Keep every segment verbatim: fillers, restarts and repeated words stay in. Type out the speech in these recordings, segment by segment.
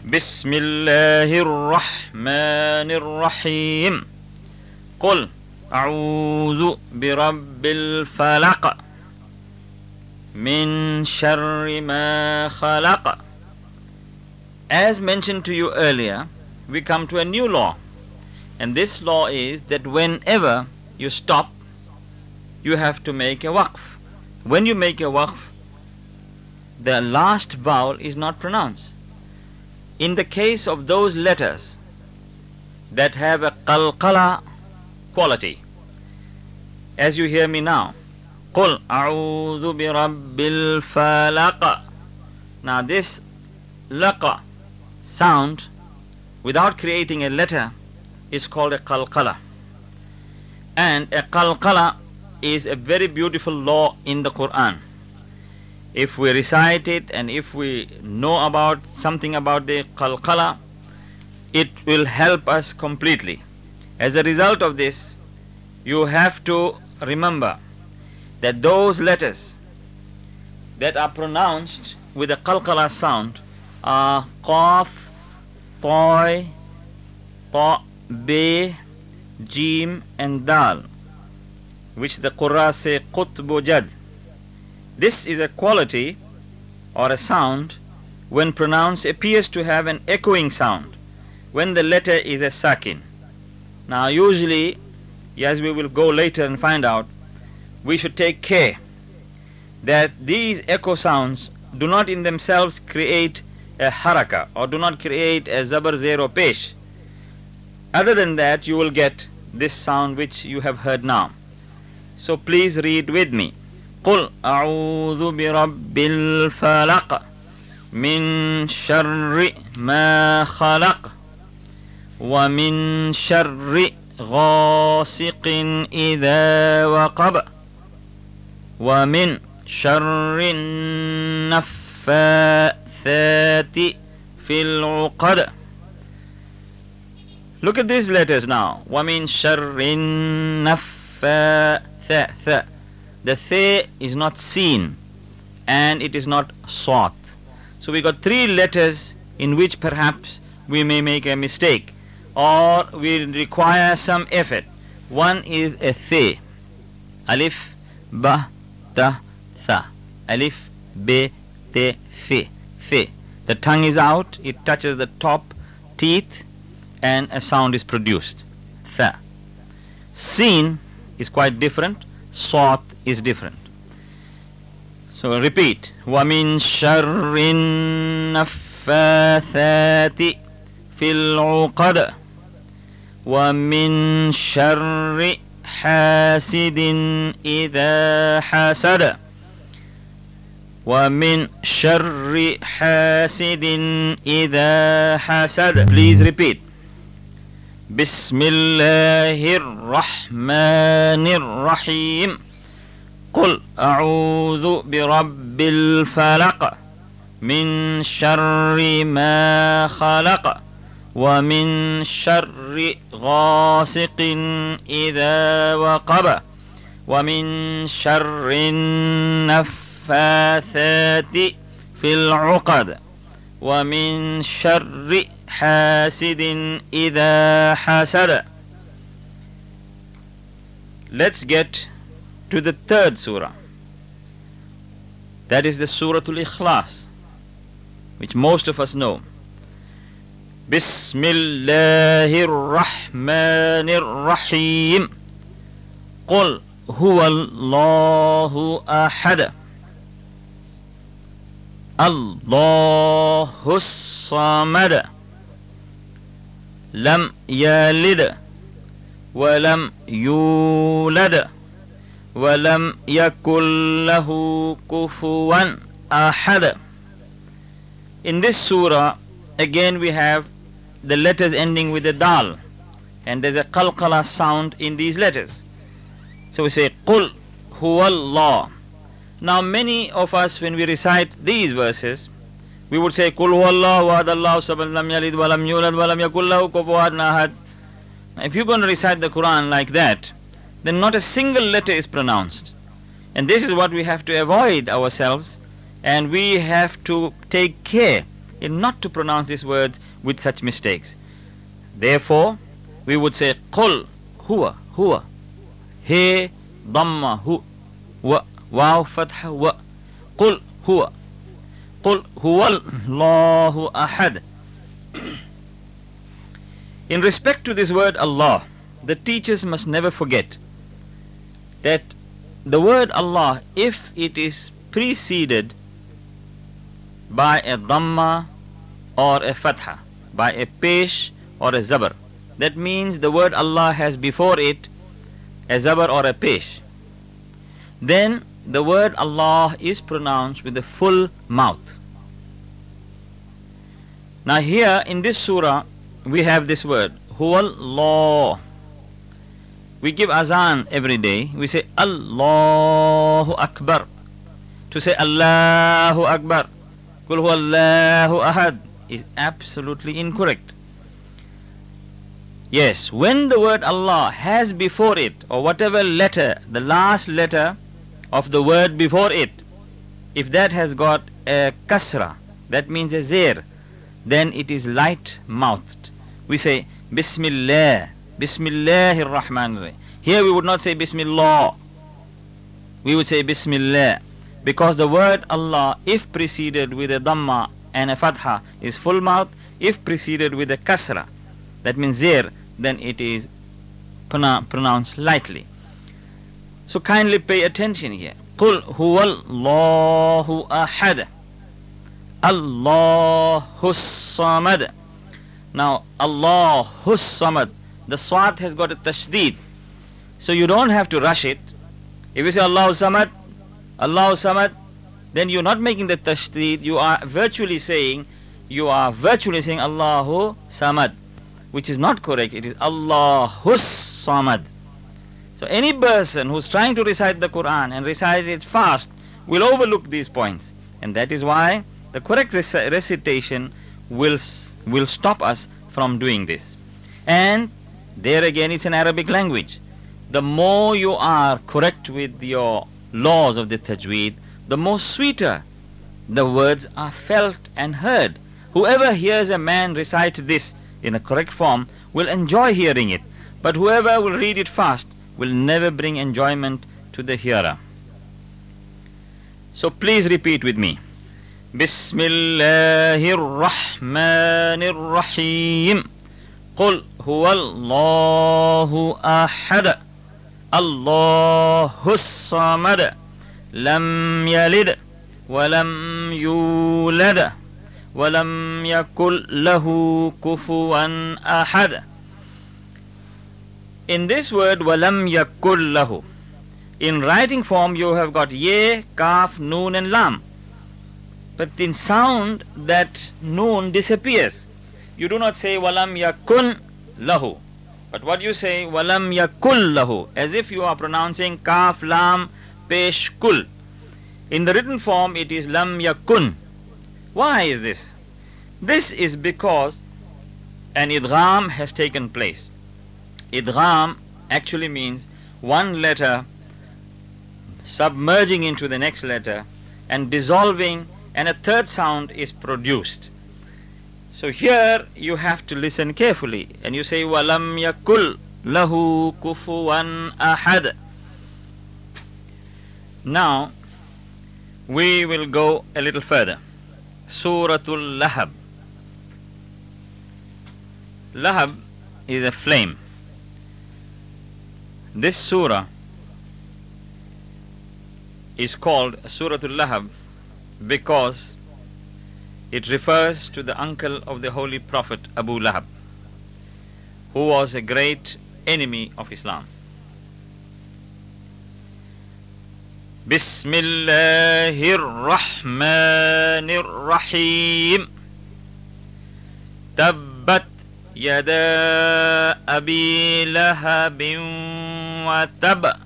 بسم الله الرحمن الرحيم قل أعوذ برب الفلق من شر ما خلق. As mentioned to you earlier, we come to a new law, and this law is that whenever you stop, you have to make a waqf. When you make a waqf, the last vowel is not pronounced. In the case of those letters that have a qalqala quality, as you hear me now, قُلْ أَعُوذُ بِرَبِّ الْفَلَقِ. Now this laqa sound, without creating a letter, is called a qalqala. And a qalqala is a very beautiful law in the Quran. If we recite it and if we know about something about the qalqala, it will help us completely. As a result of this, you have to remember that those letters that are pronounced with a qalqala sound are qaf, ta, ta, be, jim and dal, which the Qurra say qutbu jad. This is a quality or a sound when pronounced appears to have an echoing sound when the letter is a sakin. Now usually, as we will go later and find out, we should take care that these echo sounds do not in themselves create a haraka or do not create a zabar zero pesh. Other than that, you will get this sound which you have heard now. So please read with me. قُلْ أَعُوذُ بِرَبِّ الْفَلَقِ مِنْ شَرِّ مَا خَلَقَ وَمِنْ شَرِّ غَاسِقٍ إِذَا وَقَبَ وَمِنْ شَرِّ النَّفَّاثَاتِ فِي الْعُقَدِ. Look at these letters now. وَمِنْ شَرِّ النَّفَّاثَاتِ. The th is not seen and it is not sought. So we got three letters in which perhaps we may make a mistake or we require some effort. One is a th. Alif, ba, ta, tha. Alif, be, te, th. Th. The tongue is out, it touches the top teeth and a sound is produced. Tha. Seen is quite different. Sought is different. So repeat. وَمِن شَرِّ النَّفَّاثَاتِ فِي الْعُقَدِ وَمِن شَرِّ حَاسِدٍ إِذَا حَسَدَ وَمِن شَرِّ حَاسِدٍ إِذَا حَسَدَ. Please repeat. بسم الله الرحمن الرحيم قل أعوذ برب الفلق من شر ما خلق ومن شر غاسق إذا وقب ومن شر النفاثات في العقد ومن شر حاسد إذا حسد. Let's get to the third surah. That is the Suratul Ikhlas, which most of us know. Bismillahir Rahmanir Rahim. Qul huwallahu ahad. Allahus samad. Lam yalid wa lam yulad wa lam yakul lahu kufuwan ahad. In this surah, again we have the letters ending with a dal, and there's a qalqala sound in these letters. So we say Qul huwallah. Now many of us, when we recite these verses, we would say Qul huwallahu ahad Allahu samad lam yalid wa lam yulad wa lam yakul lahu kufuwan ahad. If you're going to recite the Quran like that, then not a single letter is pronounced. And this is what we have to avoid ourselves, and we have to take care in not to pronounce these words with such mistakes. Therefore, we would say qul huwa huwa, he dhamma hu wa, waw fatha wa, qul huwa, qul huwa Allahu ahad. In respect to this word Allah, the teachers must never forget that the word Allah, if it is preceded by a dhamma or a fatha, by a pesh or a zabar, that means the word Allah has before it a zabar or a pesh, then the word Allah is pronounced with a full mouth. Now here in this surah we have this word Huwallah. We give azan every day. We say Allahu Akbar. To say Allahu Akbar, Qul huwallahu ahad, is absolutely incorrect. Yes, when the word Allah has before it, or whatever letter, the last letter of the word before it, if that has got a kasra, that means a zir, then it is light-mouthed. We say Bismillah, Bismillahir Rahmanir Rahim. Here we would not say Bismillah. We would say Bismillah, because the word Allah, if preceded with a dhamma and a fatha, is full mouth. If preceded with a kasra, that means zir, then it is pronounced lightly. So kindly pay attention here. Qul huwallahu ahad, Allahus samad. Now Allahus samad, the swat has got a tashdid, so you don't have to rush it. If you say Allahu samad, Allahu samad, then you're not making the tashdid, you are virtually saying, you are virtually saying Allahu samad, which is not correct. It is Allahus samad. So any person who's trying to recite the Quran and recites it fast will overlook these points, and that is why the correct rec- recitation will will stop us from doing this. And there again, it's an Arabic language. The more you are correct with your laws of the tajweed, the more sweeter the words are felt and heard. Whoever hears a man recite this in a correct form will enjoy hearing it, but whoever will read it fast will never bring enjoyment to the hearer. So please repeat with me. Bismillahir Rahmanir Rahim. Qul huwallahu ahad, Allahus samad, lam yalid wa lam yulad wa lam yakul lahu kufuwan ahad. In this word walam yakul lahu, in writing form you have got ye, kaf, noon and lam. But in sound that noon disappears. You do not say walam yakun lahu, but what you say walam yakul lahu, as if you are pronouncing kaf, lam, pesh, kul. In the written form it is lam yakun. Why is this? This is because an idgham has taken place. Idgham actually means one letter submerging into the next letter and dissolving, and a third sound is produced. So here you have to listen carefully, and you say walam yakul lahu kufuwan ahad. Now we will go a little further. Suratul Lahab. Lahab is a flame. This surah is called Suratul Lahab because it refers to the uncle of the Holy Prophet Abu Lahab, who was a great enemy of Islam. Bismillahir Rahmanir Rahim. Tabbat yada abi lahabin wa tab,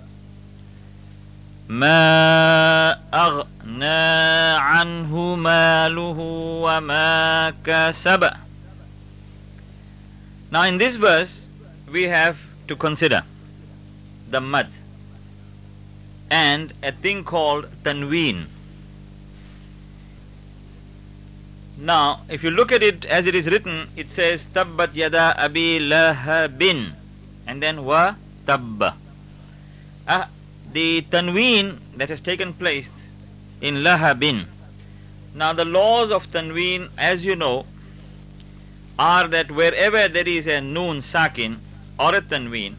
ma aghna anhu maluhu wa ma kasab. Now in this verse we have to consider the mad and a thing called tanween. Now, if you look at it as it is written, it says Tabbat yada abi lahabin, and then wa tabba. Uh, the tanween that has taken place in lahabin. Now, the laws of tanween, as you know, are that wherever there is a noon sakin or a tanween,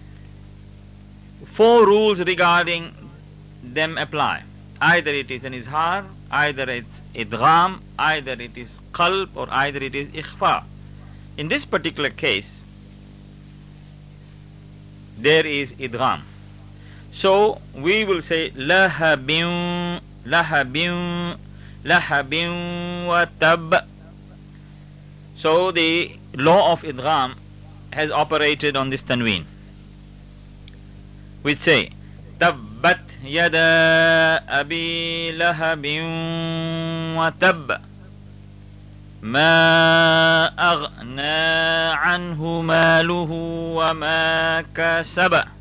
four rules regarding them apply. Either it is an izhar, either it's idgham, either it is qalb, or either it is ikhfa. In this particular case, there is idgham. So we will say lahabin, lahabin, lahabin wa tab. So the law of idgham has operated on this tanween. We say tabbat yada abi lahabin wa tab, ma aghna anhu maluhu wa ma kasaba.